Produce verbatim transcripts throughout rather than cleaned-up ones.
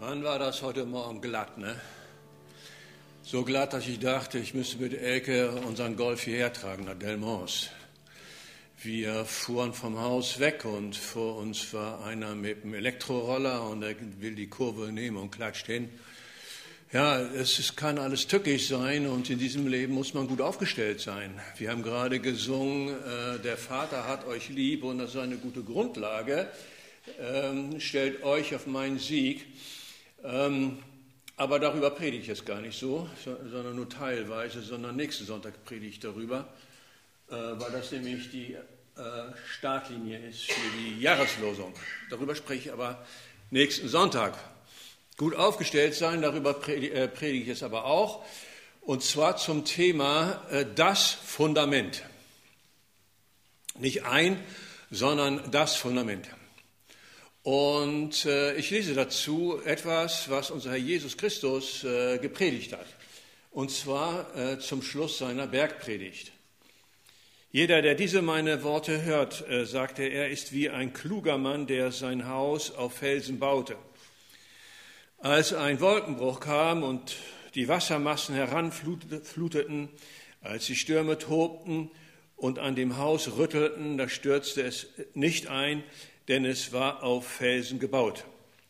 Wann war das heute Morgen glatt, ne? So glatt, dass ich dachte, ich müsste mit Elke unseren Golf hierher tragen nach Delmons. Wir fuhren vom Haus weg und vor uns war einer mit einem Elektroroller und er will die Kurve nehmen und klatscht hin. Ja, es ist, kann alles tückisch sein und in diesem Leben muss man gut aufgestellt sein. Wir haben gerade gesungen, äh, der Vater hat euch lieb und das ist eine gute Grundlage. Ähm, stellt euch auf meinen Sieg. Ähm, aber darüber predige ich jetzt gar nicht so, sondern nur teilweise, sondern nächsten Sonntag predige ich darüber, äh, weil das nämlich die äh, Startlinie ist für die Jahreslosung. Darüber spreche ich aber nächsten Sonntag. Gut aufgestellt sein, darüber predige, äh, predige ich jetzt aber auch, und zwar zum Thema äh, das Fundament. Nicht ein, sondern das Fundament. Und äh, ich lese dazu etwas, was unser Herr Jesus Christus äh, gepredigt hat. Und zwar äh, zum Schluss seiner Bergpredigt. Jeder, der diese meine Worte hört, äh, sagte er, ist wie ein kluger Mann, der sein Haus auf Felsen baute. Als ein Wolkenbruch kam und die Wassermassen heranfluteten, als die Stürme tobten und an dem Haus rüttelten, da stürzte es nicht ein, denn es war auf Felsen gebaut.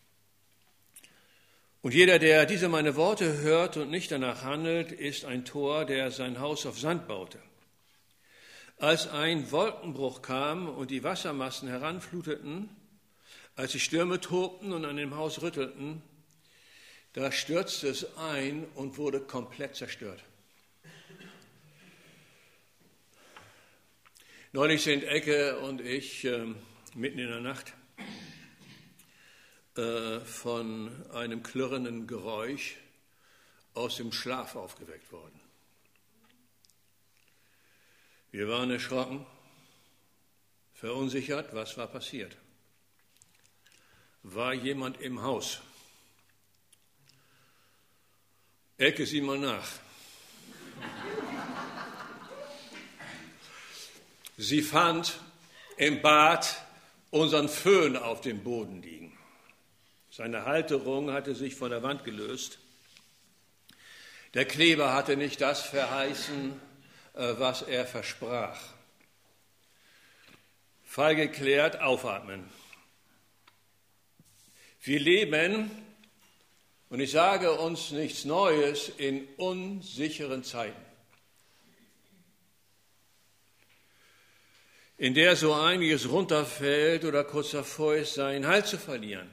Und jeder, der diese meine Worte hört und nicht danach handelt, ist ein Tor, der sein Haus auf Sand baute. Als ein Wolkenbruch kam und die Wassermassen heranfluteten, als die Stürme tobten und an dem Haus rüttelten, da stürzte es ein und wurde komplett zerstört. Neulich sind Elke und ich äh, mitten in der Nacht äh, von einem klirrenden Geräusch aus dem Schlaf aufgeweckt worden. Wir waren erschrocken, verunsichert, was war passiert? War jemand im Haus? Elke, sieh mal nach. Sie fand im Bad unseren Föhn auf dem Boden liegen. Seine Halterung hatte sich von der Wand gelöst. Der Kleber hatte nicht das verheißen, was er versprach. Fall geklärt, aufatmen. Wir leben, und ich sage uns nichts Neues, in unsicheren Zeiten, in der so einiges runterfällt oder kurz davor ist, seinen Halt zu verlieren.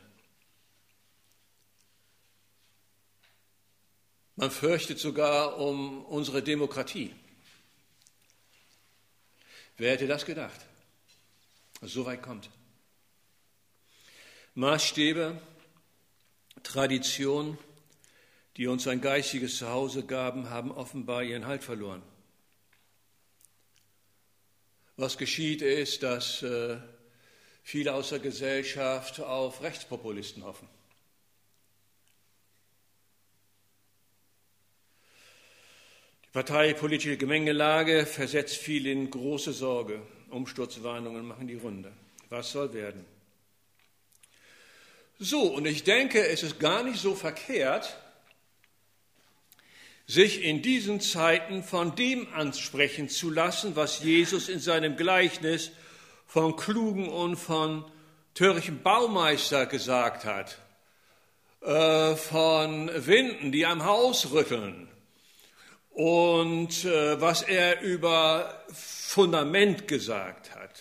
Man fürchtet sogar um unsere Demokratie. Wer hätte das gedacht, dass es so weit kommt? Maßstäbe, Tradition, die uns ein geistiges Zuhause gaben, haben offenbar ihren Halt verloren. Was geschieht ist, dass äh, viele aus der Gesellschaft auf Rechtspopulisten hoffen. Die parteipolitische Gemengelage versetzt viele in große Sorge. Umsturzwarnungen machen die Runde. Was soll werden? So, und ich denke, es ist gar nicht so verkehrt, sich in diesen Zeiten von dem ansprechen zu lassen, was Jesus in seinem Gleichnis von klugen und von törichten Baumeister gesagt hat, äh, von Winden, die am Haus rütteln, und äh, was er über Fundament gesagt hat.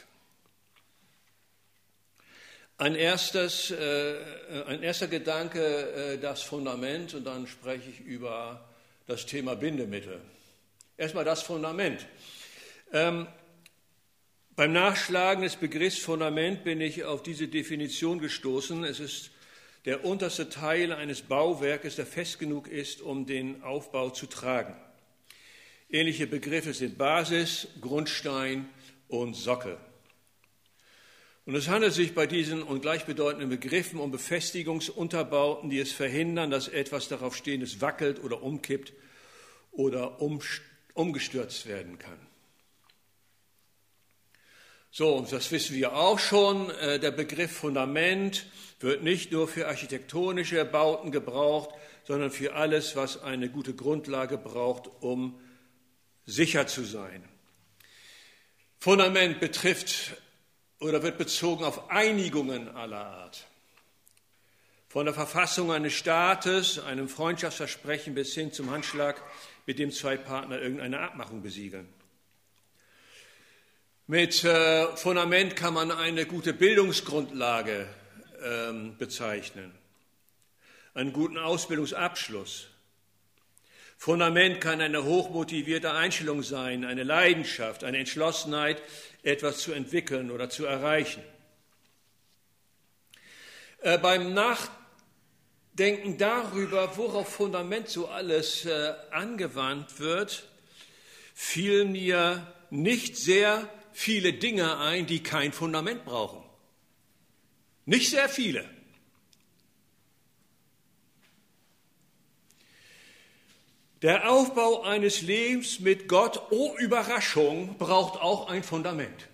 Ein, erstes, äh, ein erster Gedanke, äh, das Fundament, und dann spreche ich über das Thema Bindemittel. Erstmal das Fundament. Ähm, beim Nachschlagen des Begriffs Fundament bin ich auf diese Definition gestoßen. Es ist der unterste Teil eines Bauwerkes, der fest genug ist, um den Aufbau zu tragen. Ähnliche Begriffe sind Basis, Grundstein und Sockel. Und es handelt sich bei diesen und gleichbedeutenden Begriffen um Befestigungsunterbauten, die es verhindern, dass etwas darauf Stehendes wackelt oder umkippt oder um, umgestürzt werden kann. So, und das wissen wir auch schon, der Begriff Fundament wird nicht nur für architektonische Bauten gebraucht, sondern für alles, was eine gute Grundlage braucht, um sicher zu sein. Fundament betrifft oder wird bezogen auf Einigungen aller Art. Von der Verfassung eines Staates, einem Freundschaftsversprechen bis hin zum Handschlag, mit dem zwei Partner irgendeine Abmachung besiegeln. Mit äh, Fundament kann man eine gute Bildungsgrundlage ähm, bezeichnen, einen guten Ausbildungsabschluss. Fundament kann eine hochmotivierte Einstellung sein, eine Leidenschaft, eine Entschlossenheit, etwas zu entwickeln oder zu erreichen. Äh, beim Nachdenken darüber, worauf Fundament so alles äh, angewandt wird, fielen mir nicht sehr viele Dinge ein, die kein Fundament brauchen. Nicht sehr viele. Der Aufbau eines Lebens mit Gott, oh Überraschung, braucht auch ein Fundament.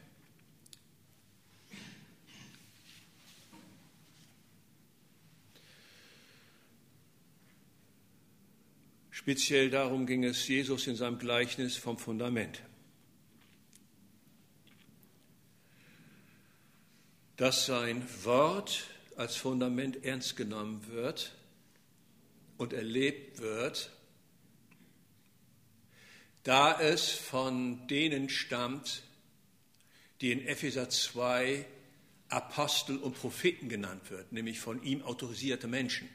Speziell darum ging es Jesus in seinem Gleichnis vom Fundament. Dass sein Wort als Fundament ernst genommen wird und erlebt wird, da es von denen stammt, die in Epheser zwei Apostel und Propheten genannt wird, nämlich von ihm autorisierte Menschen.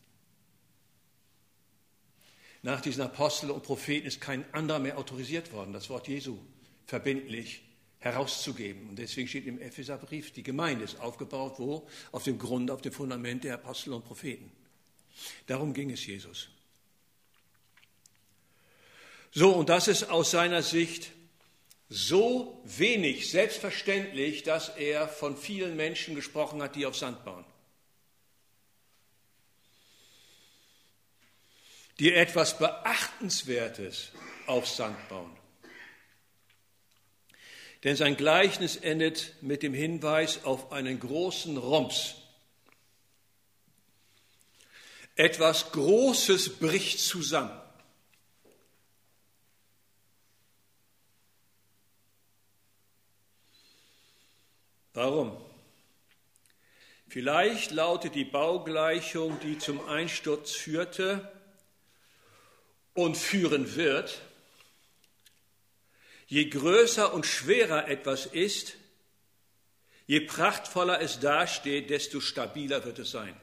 Nach diesen Aposteln und Propheten ist kein anderer mehr autorisiert worden, das Wort Jesu verbindlich herauszugeben. Und deswegen steht im Epheserbrief, die Gemeinde ist aufgebaut, wo? Auf dem Grund, auf dem Fundament der Apostel und Propheten. Darum ging es Jesus. So, und das ist aus seiner Sicht so wenig selbstverständlich, dass er von vielen Menschen gesprochen hat, die auf Sand bauen. Die etwas Beachtenswertes auf Sand bauen. Denn sein Gleichnis endet mit dem Hinweis auf einen großen Rums. Etwas Großes bricht zusammen. Warum? Vielleicht lautet die Baugleichung, die zum Einsturz führte und führen wird: Je größer und schwerer etwas ist, je prachtvoller es dasteht, desto stabiler wird es sein.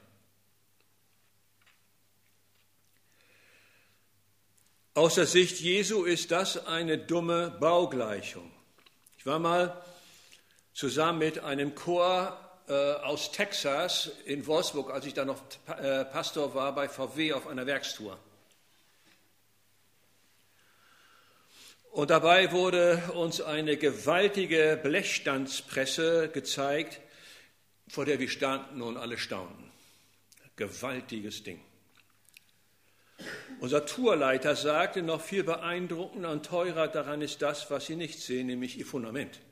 Aus der Sicht Jesu ist das eine dumme Baugleichung. Ich war mal zusammen mit einem Chor äh, aus Texas in Wolfsburg, als ich da noch äh, Pastor war, bei V W auf einer Werkstour. Und dabei wurde uns eine gewaltige Blechstandspresse gezeigt, vor der wir standen und alle staunten. Gewaltiges Ding. Unser Tourleiter sagte, noch viel beeindruckender und teurer daran ist das, was Sie nicht sehen, nämlich Ihr Fundament.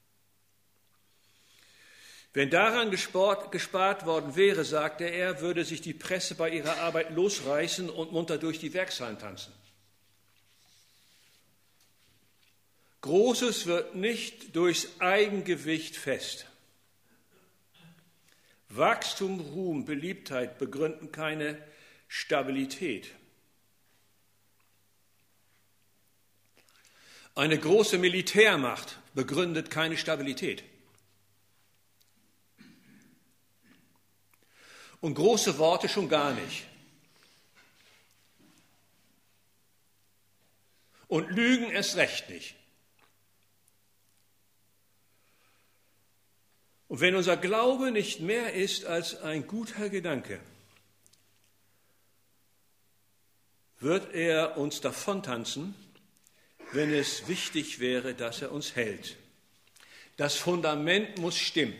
Wenn daran gespart, gespart worden wäre, sagte er, würde sich die Presse bei ihrer Arbeit losreißen und munter durch die Werkshallen tanzen. Großes wird nicht durchs Eigengewicht fest. Wachstum, Ruhm, Beliebtheit begründen keine Stabilität. Eine große Militärmacht begründet keine Stabilität. Und große Worte schon gar nicht. Und Lügen erst recht nicht. Und wenn unser Glaube nicht mehr ist als ein guter Gedanke, wird er uns davontanzen, wenn es wichtig wäre, dass er uns hält. Das Fundament muss stimmen.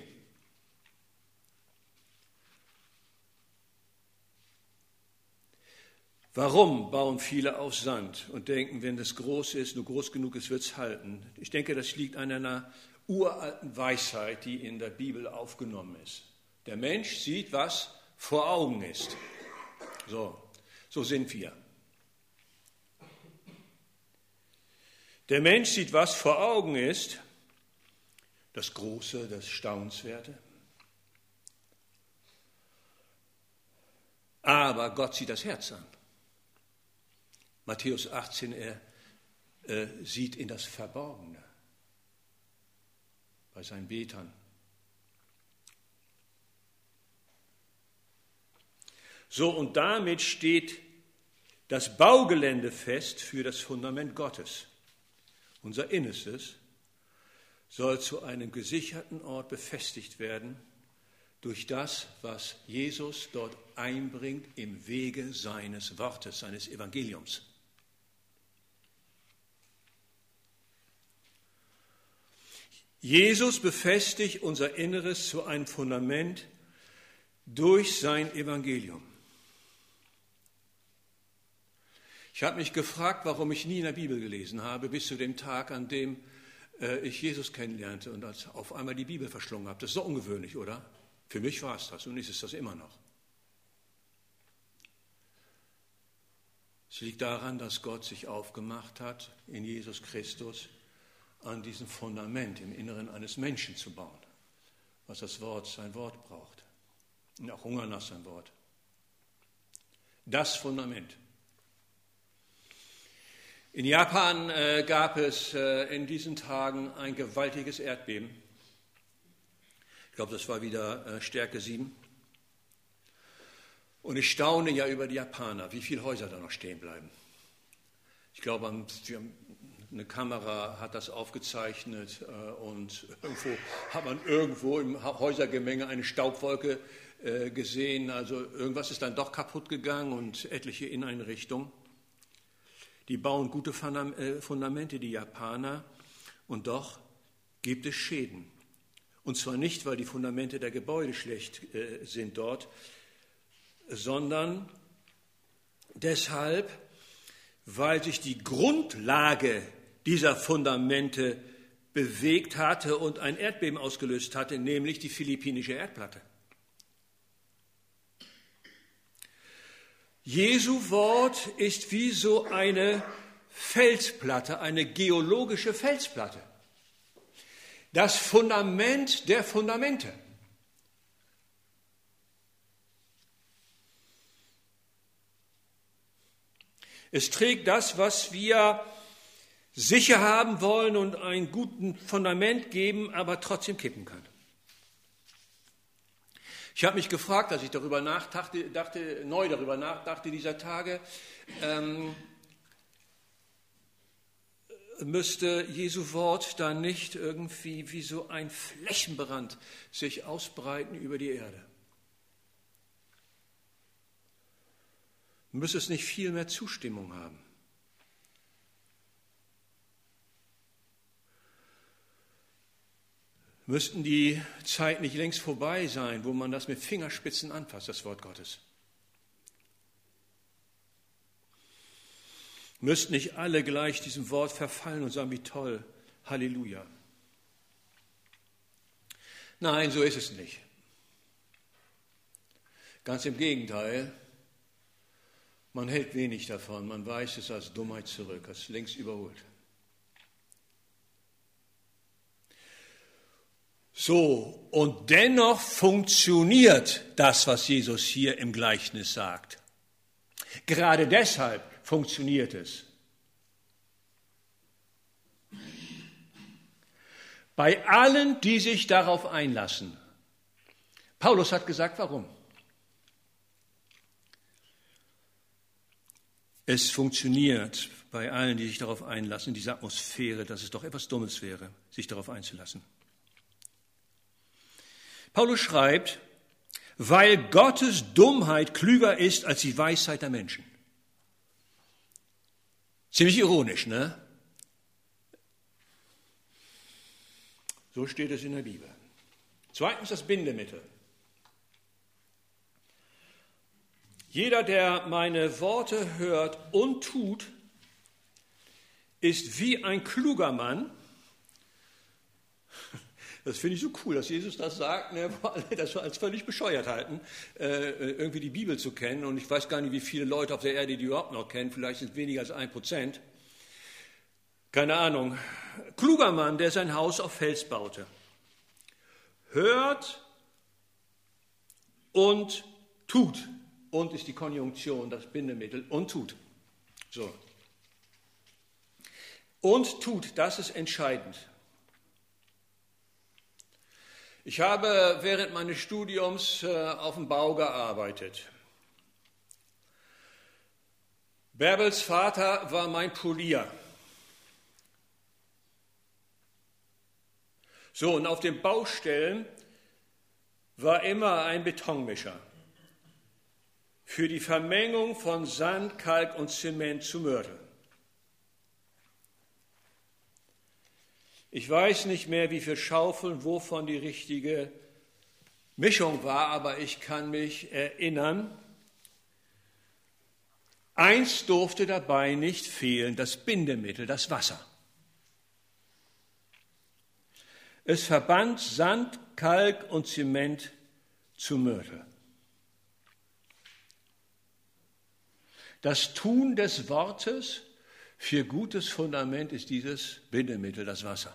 Warum bauen viele auf Sand und denken, wenn das groß ist, nur groß genug ist, wird es halten? Ich denke, das liegt an einer uralten Weisheit, die in der Bibel aufgenommen ist. Der Mensch sieht, was vor Augen ist. So, so sind wir. Der Mensch sieht, was vor Augen ist, das Große, das Staunenswerte. Aber Gott sieht das Herz an. Matthäus achtzehn, er äh, sieht in das Verborgene bei seinen Betern. So, und damit steht das Baugelände fest für das Fundament Gottes. Unser Innerstes soll zu einem gesicherten Ort befestigt werden durch das, was Jesus dort einbringt im Wege seines Wortes, seines Evangeliums. Jesus befestigt unser Inneres zu einem Fundament durch sein Evangelium. Ich habe mich gefragt, warum ich nie in der Bibel gelesen habe, bis zu dem Tag, an dem äh, ich Jesus kennenlernte und als auf einmal die Bibel verschlungen habe. Das ist doch ungewöhnlich, oder? Für mich war es das und ist es das immer noch. Es liegt daran, dass Gott sich aufgemacht hat, in Jesus Christus an diesem Fundament im Inneren eines Menschen zu bauen, was das Wort, sein Wort braucht. Und auch Hunger nach seinem Wort. Das Fundament. In Japan äh, gab es äh, in diesen Tagen ein gewaltiges Erdbeben. Ich glaube, das war wieder äh, Stärke sieben. Und ich staune ja über die Japaner, wie viele Häuser da noch stehen bleiben. Ich glaube, eine Kamera hat das aufgezeichnet äh, und irgendwo hat man irgendwo im Häusergemenge eine Staubwolke äh, gesehen. Also irgendwas ist dann doch kaputt gegangen und etliche Inneneinrichtungen. Die bauen gute Fundamente, die Japaner, und doch gibt es Schäden. Und zwar nicht, weil die Fundamente der Gebäude schlecht äh, sind dort, sondern deshalb, weil sich die Grundlage dieser Fundamente bewegt hatte und ein Erdbeben ausgelöst hatte, nämlich die philippinische Erdplatte. Jesu Wort ist wie so eine Felsplatte, eine geologische Felsplatte. Das Fundament der Fundamente. Es trägt das, was wir sicher haben wollen und ein gutes Fundament geben, aber trotzdem kippen kann. Ich habe mich gefragt, als ich darüber nachdachte, dachte, neu darüber nachdachte dieser Tage, ähm, müsste Jesu Wort dann nicht irgendwie wie so ein Flächenbrand sich ausbreiten über die Erde? Müsste es nicht viel mehr Zustimmung haben? Müssten die Zeit nicht längst vorbei sein, wo man das mit Fingerspitzen anfasst, das Wort Gottes? Müssten nicht alle gleich diesem Wort verfallen und sagen, wie toll, Halleluja. Nein, so ist es nicht. Ganz im Gegenteil, man hält wenig davon, man weist es als Dummheit zurück, als längst überholt. So, und dennoch funktioniert das, was Jesus hier im Gleichnis sagt. Gerade deshalb funktioniert es. Bei allen, die sich darauf einlassen. Paulus hat gesagt, warum? Es funktioniert bei allen, die sich darauf einlassen, in dieser Atmosphäre, dass es doch etwas Dummes wäre, sich darauf einzulassen. Paulus schreibt, weil Gottes Dummheit klüger ist als die Weisheit der Menschen. Ziemlich ironisch, ne? So steht es in der Bibel. Zweitens das Bindemittel. Jeder, der meine Worte hört und tut, ist wie ein kluger Mann, Das finde ich so cool, dass Jesus das sagt, ne, wo alle das als völlig bescheuert halten, äh, irgendwie die Bibel zu kennen. Und ich weiß gar nicht, wie viele Leute auf der Erde die überhaupt noch kennen. Vielleicht sind es weniger als ein Prozent. Keine Ahnung. Kluger Mann, der sein Haus auf Fels baute. Hört und tut. Und ist die Konjunktion, das Bindemittel. Und tut. So. Und tut, das ist entscheidend. Ich habe während meines Studiums äh, auf dem Bau gearbeitet. Bärbels Vater war mein Polier. So, und auf den Baustellen war immer ein Betonmischer für die Vermengung von Sand, Kalk und Zement zu Mörtel. Ich weiß nicht mehr, wie viele Schaufeln, wovon die richtige Mischung war, aber ich kann mich erinnern, eins durfte dabei nicht fehlen, das Bindemittel, das Wasser. Es verband Sand, Kalk und Zement zu Mörtel. Das Tun des Wortes für gutes Fundament ist dieses Bindemittel, das Wasser.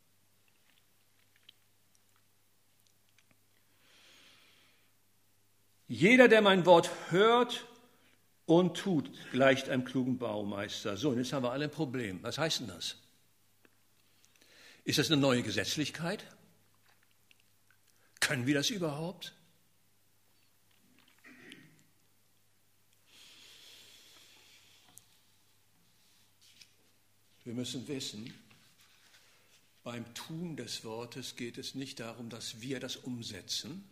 Jeder, der mein Wort hört und tut, gleicht einem klugen Baumeister. So, und jetzt haben wir alle ein Problem. Was heißt denn das? Ist das eine neue Gesetzlichkeit? Können wir das überhaupt? Wir müssen wissen, beim Tun des Wortes geht es nicht darum, dass wir das umsetzen.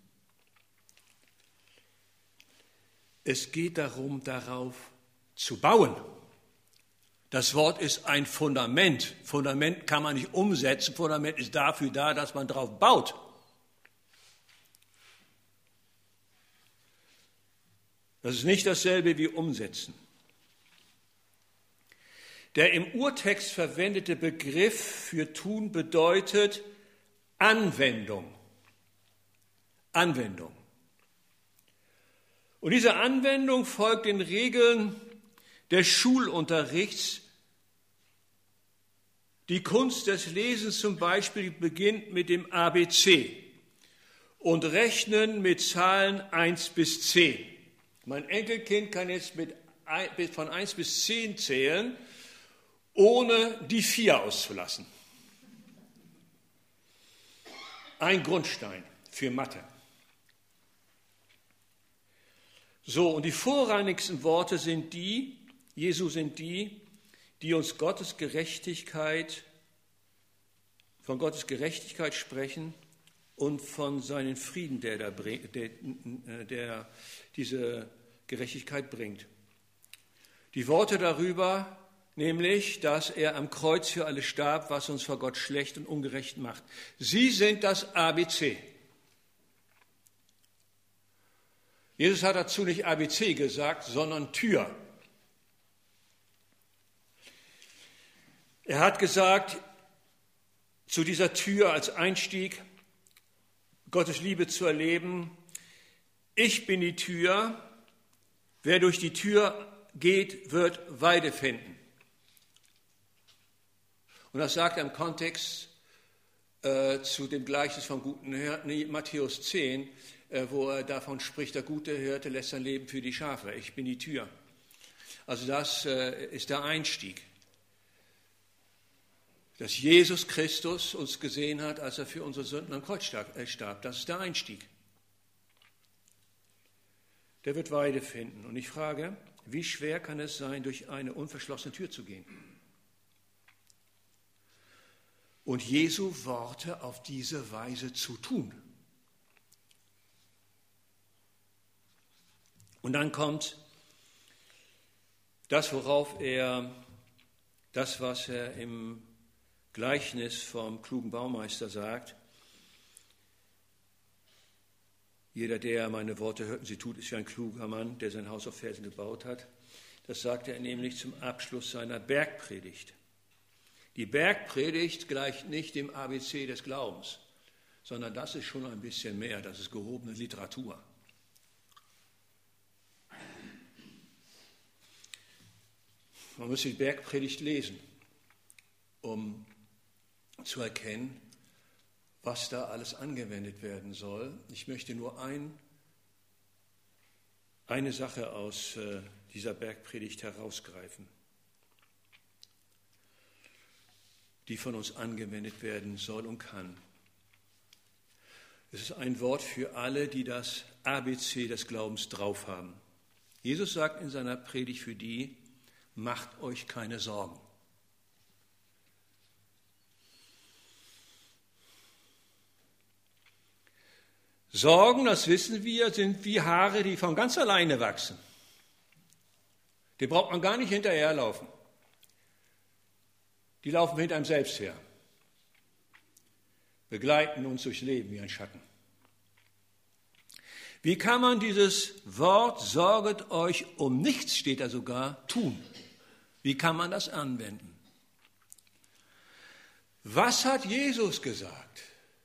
Es geht darum, darauf zu bauen. Das Wort ist ein Fundament. Fundament kann man nicht umsetzen. Fundament ist dafür da, dass man darauf baut. Das ist nicht dasselbe wie umsetzen. Der im Urtext verwendete Begriff für tun bedeutet Anwendung. Anwendung. Und diese Anwendung folgt den Regeln des Schulunterrichts. Die Kunst des Lesens zum Beispiel beginnt mit dem A B C und Rechnen mit Zahlen eins bis zehn. Mein Enkelkind kann jetzt mit von eins bis zehn zählen, ohne die vier auszulassen. Ein Grundstein für Mathe. So, und die vorrangigsten Worte sind die, Jesu sind die, die uns Gottes Gerechtigkeit, von Gottes Gerechtigkeit sprechen und von seinem Frieden, der, da, der, der diese Gerechtigkeit bringt. Die Worte darüber, nämlich, dass er am Kreuz für alles starb, was uns vor Gott schlecht und ungerecht macht. Sie sind das A B C. Jesus hat dazu nicht A B C gesagt, sondern Tür. Er hat gesagt, zu dieser Tür als Einstieg, Gottes Liebe zu erleben, ich bin die Tür, wer durch die Tür geht, wird Weide finden. Und das sagt er im Kontext äh, zu dem Gleichnis vom guten Hirten, Matthäus zehn, äh, wo er davon spricht, der gute Hirte lässt sein Leben für die Schafe. Ich bin die Tür. Also das äh, ist der Einstieg. Dass Jesus Christus uns gesehen hat, als er für unsere Sünden am Kreuz starb. Das ist der Einstieg. Der wird Weide finden. Und ich frage, wie schwer kann es sein, durch eine unverschlossene Tür zu gehen? Und Jesu Worte auf diese Weise zu tun. Und dann kommt das, worauf er, das, was er im Gleichnis vom klugen Baumeister sagt. Jeder, der meine Worte hört und sie tut, ist wie ein kluger Mann, der sein Haus auf Felsen gebaut hat. Das sagt er nämlich zum Abschluss seiner Bergpredigt. Die Bergpredigt gleicht nicht dem A B C des Glaubens, sondern das ist schon ein bisschen mehr, das ist gehobene Literatur. Man muss die Bergpredigt lesen, um zu erkennen, was da alles angewendet werden soll. Ich möchte nur ein, eine Sache aus äh, dieser Bergpredigt herausgreifen, die von uns angewendet werden soll und kann. Es ist ein Wort für alle, die das A B C des Glaubens drauf haben. Jesus sagt in seiner Predigt für die: Macht euch keine Sorgen. Sorgen, das wissen wir, sind wie Haare, die von ganz alleine wachsen. Die braucht man gar nicht hinterherlaufen. Die laufen hinter einem selbst her, begleiten uns durchs Leben wie ein Schatten. Wie kann man dieses Wort, sorget euch um nichts, steht da sogar, tun? Wie kann man das anwenden? Was hat Jesus gesagt?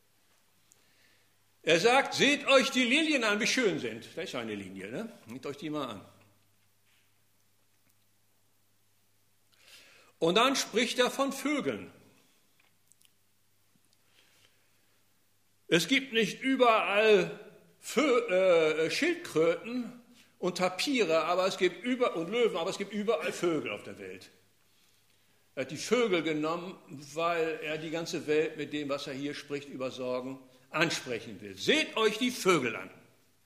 Er sagt, seht euch die Lilien an, wie schön sind. Da ist eine Linie, ne? Seht euch die mal an. Und dann spricht er von Vögeln. Es gibt nicht überall Vö- äh, Schildkröten und Tapire, aber es gibt über, und Löwen, aber es gibt überall Vögel auf der Welt. Er hat die Vögel genommen, weil er die ganze Welt mit dem, was er hier spricht, über Sorgen ansprechen will. Seht euch die Vögel an.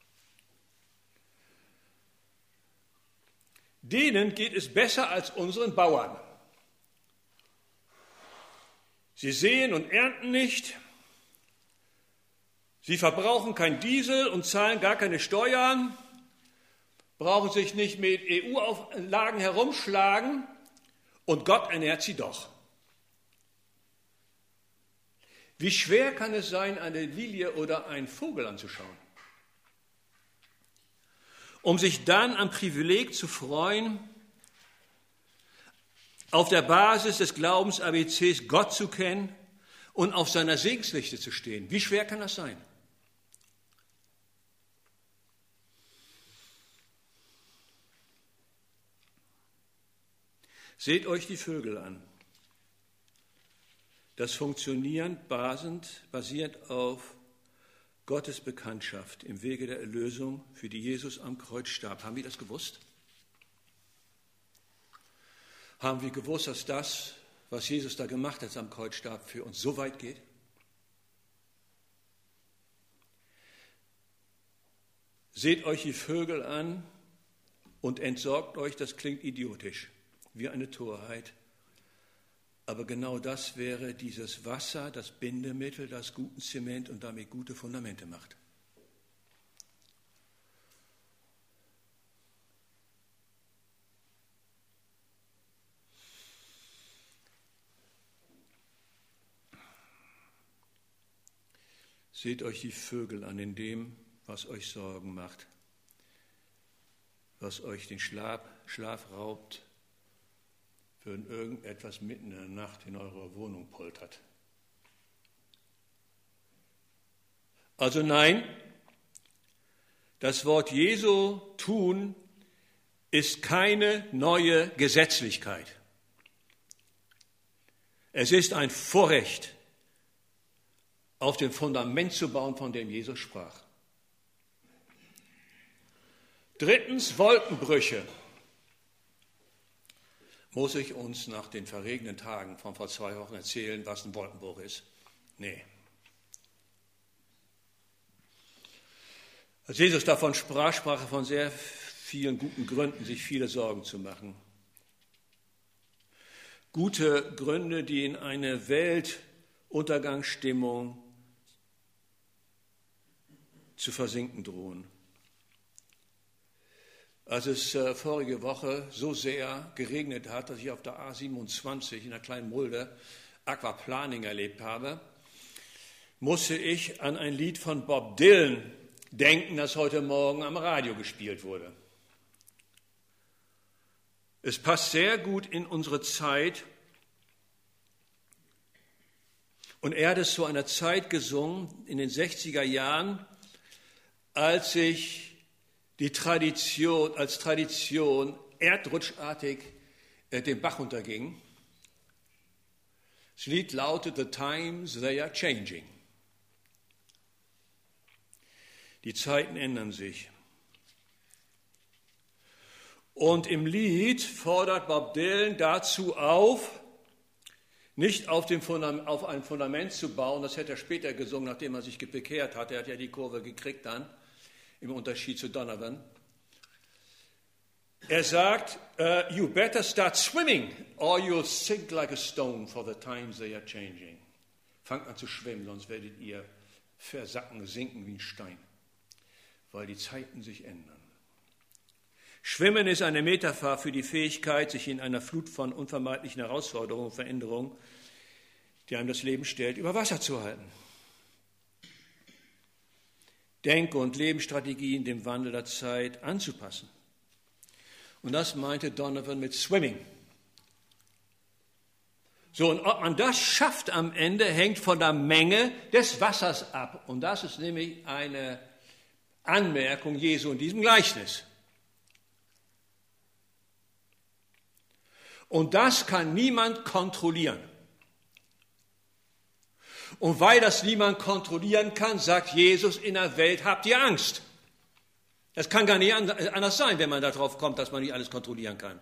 Denen geht es besser als unseren Bauern. Sie säen und ernten nicht. Sie verbrauchen kein Diesel und zahlen gar keine Steuern, brauchen sich nicht mit E U-Auflagen herumschlagen und Gott ernährt sie doch. Wie schwer kann es sein, eine Lilie oder einen Vogel anzuschauen? Um sich dann am Privileg zu freuen, auf der Basis des Glaubens-A B Cs Gott zu kennen und auf seiner Segensliste zu stehen. Wie schwer kann das sein? Seht euch die Vögel an. Das Funktionieren basend, basiert auf Gottes Bekanntschaft im Wege der Erlösung, für die Jesus am Kreuz starb. Haben wir das gewusst? Haben wir gewusst, dass das, was Jesus da gemacht hat am Kreuz starb, für uns so weit geht? Seht euch die Vögel an und entsorgt euch, das klingt idiotisch, wie eine Torheit. Aber genau das wäre dieses Wasser, das Bindemittel, das guten Zement und damit gute Fundamente macht. Seht euch die Vögel an in dem, was euch Sorgen macht, was euch den Schlaf, Schlaf raubt, wenn irgendetwas mitten in der Nacht in eurer Wohnung poltert. Also nein, das Wort Jesu tun ist keine neue Gesetzlichkeit. Es ist ein Vorrecht, auf dem Fundament zu bauen, von dem Jesus sprach. Drittens, Wolkenbrüche. Muss ich uns nach den verregneten Tagen von vor zwei Wochen erzählen, was ein Wolkenbruch ist? Nee. Als Jesus davon sprach, sprach er von sehr vielen guten Gründen, sich viele Sorgen zu machen. Gute Gründe, die in eine Weltuntergangsstimmung zu versinken drohen. Als es äh, vorige Woche so sehr geregnet hat, dass ich auf der A siebenundzwanzig in der kleinen Mulde Aquaplaning erlebt habe, musste ich an ein Lied von Bob Dylan denken, das heute Morgen am Radio gespielt wurde. Es passt sehr gut in unsere Zeit, Und er hat es zu einer Zeit gesungen, in den sechziger Jahren, als sich die Tradition, als Tradition erdrutschartig äh, den Bach unterging. Das Lied lautet The Times They Are Changing. Die Zeiten ändern sich. Und im Lied fordert Bob Dylan dazu auf, nicht auf, dem Fundament, auf ein Fundament zu bauen, das hätte er später gesungen, nachdem er sich bekehrt hat. Er hat ja die Kurve gekriegt dann, im Unterschied zu Donovan. Er sagt, uh, you better start swimming or you'll sink like a stone for the times they are changing. Fangt an zu schwimmen, sonst werdet ihr versacken, sinken wie ein Stein, weil die Zeiten sich ändern. Schwimmen ist eine Metapher für die Fähigkeit, sich in einer Flut von unvermeidlichen Herausforderungen und Veränderungen, die einem das Leben stellt, über Wasser zu halten. Denk- und Lebensstrategien dem Wandel der Zeit anzupassen. Und das meinte Donovan mit Swimming. So, und ob man das schafft am Ende, hängt von der Menge des Wassers ab. Und das ist nämlich eine Anmerkung Jesu in diesem Gleichnis. Und das kann niemand kontrollieren. Und weil das niemand kontrollieren kann, sagt Jesus, in der Welt habt ihr Angst. Das kann gar nicht anders sein, wenn man darauf kommt, dass man nicht alles kontrollieren kann.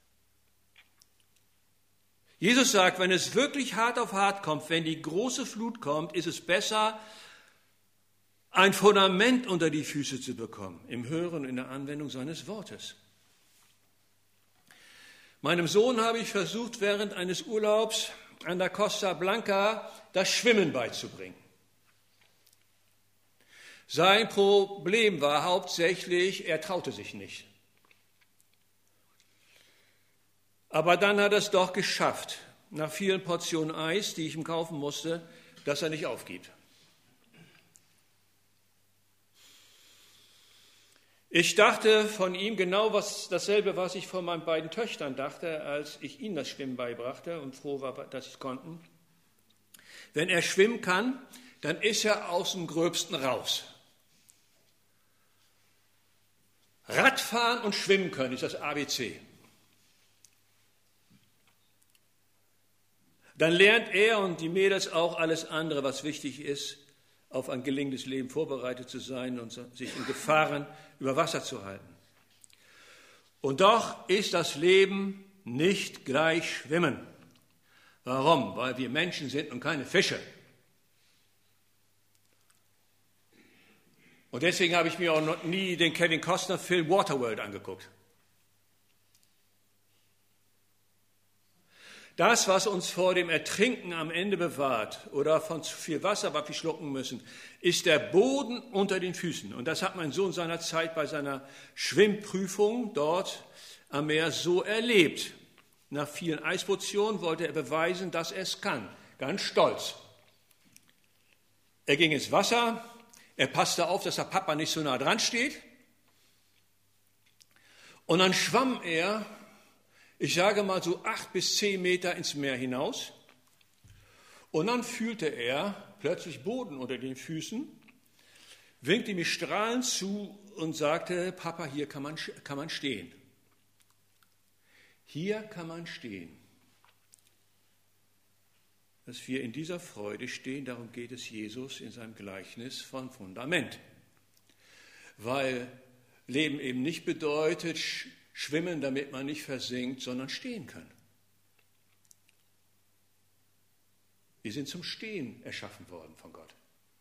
Jesus sagt, wenn es wirklich hart auf hart kommt, wenn die große Flut kommt, ist es besser, ein Fundament unter die Füße zu bekommen, im Hören und in der Anwendung seines Wortes. Meinem Sohn habe ich versucht, während eines Urlaubs an der Costa Blanca das Schwimmen beizubringen. Sein Problem war hauptsächlich, er traute sich nicht. Aber dann hat er es doch geschafft, nach vielen Portionen Eis, die ich ihm kaufen musste, dass er nicht aufgibt. Ich dachte von ihm genau was, dasselbe, was ich von meinen beiden Töchtern dachte, als ich ihnen das Schwimmen beibrachte und froh war, dass sie es konnten. Wenn er schwimmen kann, dann ist er aus dem Gröbsten raus. Radfahren und schwimmen können ist das A B C. Dann lernt er und die Mädels auch alles andere, was wichtig ist, auf ein gelingendes Leben vorbereitet zu sein und sich in Gefahren über Wasser zu halten. Und doch ist das Leben nicht gleich Schwimmen. Warum? Weil wir Menschen sind und keine Fische. Und deswegen habe ich mir auch noch nie den Kevin Costner-Film Waterworld angeguckt. Das, was uns vor dem Ertrinken am Ende bewahrt oder von zu viel Wasser, was wir schlucken müssen, ist der Boden unter den Füßen. Und das hat mein Sohn seinerzeit bei seiner Schwimmprüfung dort am Meer so erlebt. Nach vielen Eisportionen wollte er beweisen, dass er es kann. Ganz stolz. Er ging ins Wasser. Er passte auf, dass der Papa nicht so nah dran steht. Und dann schwamm er, ich sage mal so acht bis zehn Meter ins Meer hinaus. Und dann fühlte er plötzlich Boden unter den Füßen, winkte mir strahlend zu und sagte, Papa, hier kann man, kann man stehen. Hier kann man stehen. Dass wir in dieser Freude stehen, darum geht es Jesus in seinem Gleichnis von Fundament. Weil Leben eben nicht bedeutet, schwimmen, damit man nicht versinkt, sondern stehen kann. Wir sind zum Stehen erschaffen worden von Gott.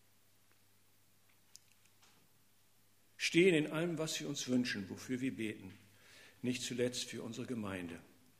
Stehen in allem, was wir uns wünschen, wofür wir beten, nicht zuletzt für unsere Gemeinde.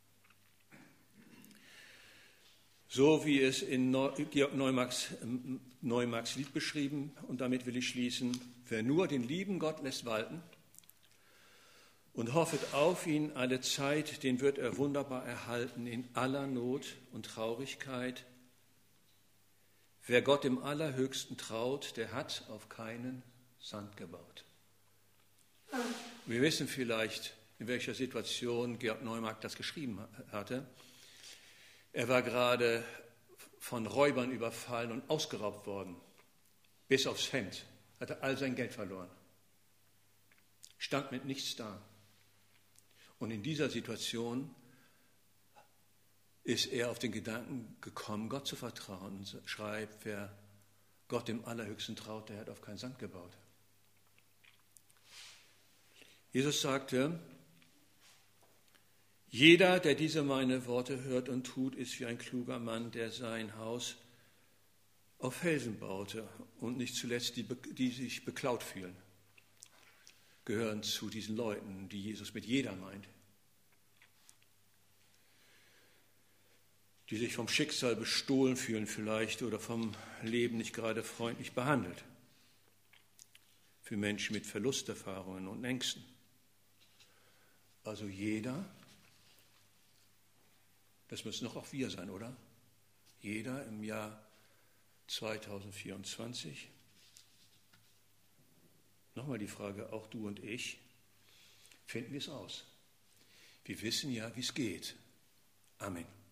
So wie es in Georg Neumarks, Neumarks Lied beschrieben, und damit will ich schließen, wer nur den lieben Gott lässt walten und hoffet auf ihn alle Zeit, den wird er wunderbar erhalten in aller Not und Traurigkeit. Wer Gott im Allerhöchsten traut, der hat auf keinen Sand gebaut. Wir wissen vielleicht, in welcher Situation Georg Neumark das geschrieben hatte. Er war gerade von Räubern überfallen und ausgeraubt worden, bis aufs Hemd, hatte all sein Geld verloren, stand mit nichts da. Und in dieser Situation ist er auf den Gedanken gekommen, Gott zu vertrauen und schreibt, wer Gott dem Allerhöchsten traut, der hat auf keinen Sand gebaut. Jesus sagte, jeder, der diese meine Worte hört und tut, ist wie ein kluger Mann, der sein Haus auf Felsen baute. Und nicht zuletzt die, die sich beklaut fühlen, gehören zu diesen Leuten, die Jesus mit jeder meint. Die sich vom Schicksal bestohlen fühlen vielleicht oder vom Leben nicht gerade freundlich behandelt. Für Menschen mit Verlusterfahrungen und Ängsten. Also jeder, das müssen doch auch wir sein, oder? Jeder im Jahr zweitausendvierundzwanzig. Nochmal die Frage, auch du und ich, finden wir es aus? Wir wissen ja, wie es geht. Amen.